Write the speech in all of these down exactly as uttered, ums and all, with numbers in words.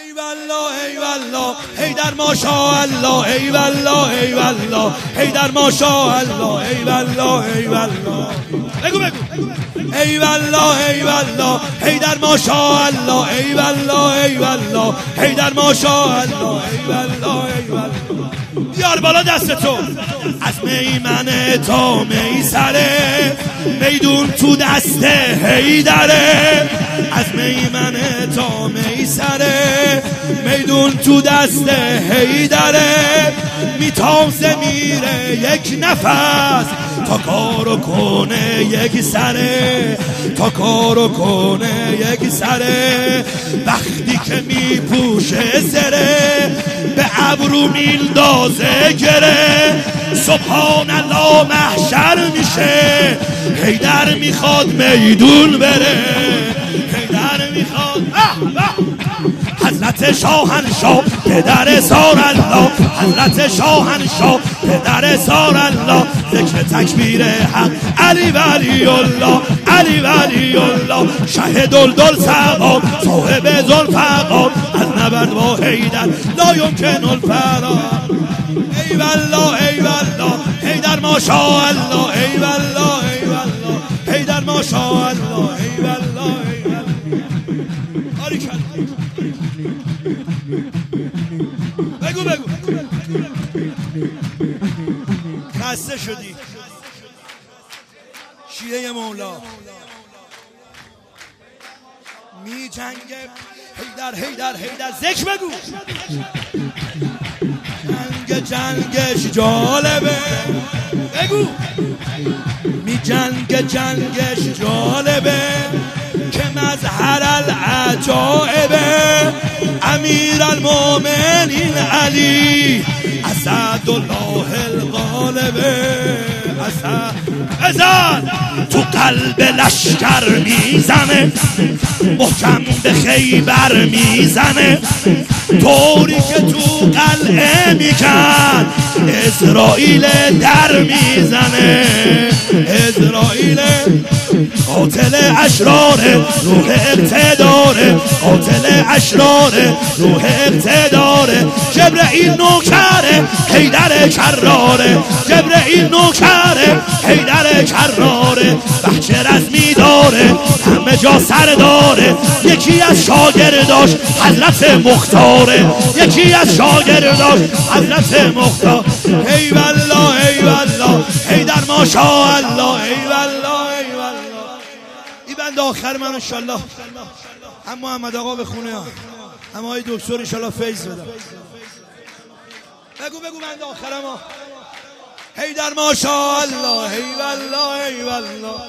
ای والله ای والله حیدر ماشاءالله ای والله ای والله حیدر ماشاءالله ای والله ای والله بگو بگو ای والله ای والله حیدر ماشاءالله ای والله ای والله حیدر ماشاءالله ای والله ای والله. بیار بالا دستتو از میمنه تا میسره میدون تو دست حیدره از میمنه تا میسره میدون تو دست حیدره میتازه میره یک نفس تا کارو کنه یک سره تا کارو کنه یک سره وقتی که میپوشه زره به ابرو میندازه گره سبحان الله محشر میشه حیدر میخواد میدون بره حیدر میخواد حضرت شاهنشاه پدر سار الله حضرت شاهنشاه پدر سار الله ذکر تکبیر حق علی ولی الله علی ولی الله شه دلدل سقا صاحب ذوالفقار از نبرد با حیدر لا یمکن الفرار ای والله ای والله حیدر ماشاءالله ای والله ای والله حیدر ماشاءالله ای والله ای والله باریکلا بگو بگو خسته شدی شیعه مولا می جنگه حیدر حیدر حیدر ذکر بگو جنگ جنگش جالبه بگو می جنگ جنگش جالبه که مظهر العجائبه امیر المؤمنین علی اسدالله الغالبه اسد ازد تو قلب لشکر میزنه محکم به خیبر میزنه طوری که تو قلعه میکرد اسرائیل در میزنه اسرائیل قاتل اشرار روح اقتداره قاتل اشرار روح اقتداره جبرئیل نوکره حیدر کراره جبرئیل نوکره حیدر کراره بچه رزمی داره همه جا سر داره یکی از شاگرداش حضرت مختاره یکی از شاگرداش حضرت مختار ای والله ای والله حیدر ماشاءالله ای والله ای والله. این بند آخر من انشالله هم محمد آقا به خونه ها هم های دکتر انشالله فیض بدم. بگو بگو بند آخرم ها حیدر ماشاءالله ای والله ای والله.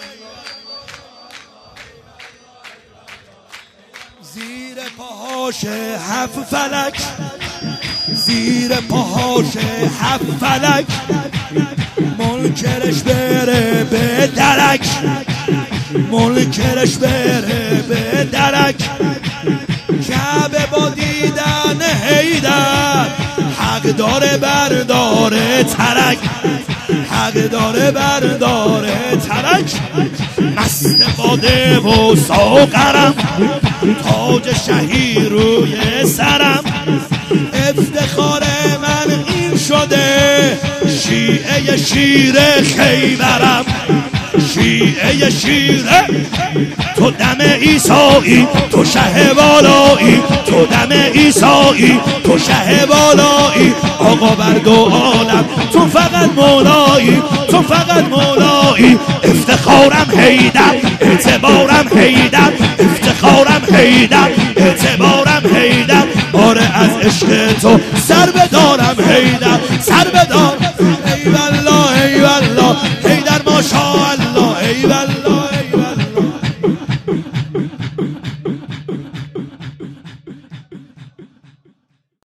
زیر پاهاش هفت فلک زیر پاهاش هفت فلک منکرش بره به درک منکرش بره به درک کعبه با دیدن حیدر حق داره برداره ترک حق داره برداره ترک مست باده و ساغرم تاج شهی روی سرم افتخار من این شده شیعه شیر خیبرم شیعه شیره تو دم عیسایی تو شه بالایی تو دم عیسایی تو شه بالایی آقا بر دو عالم تو فقط مولایی تو فقط مولایی افتخارم حیدر اعتبارم حیدر افتخارم حیدر اعتبارم حیدر آره از عشق تو سر بدارم حیدر سر بدارم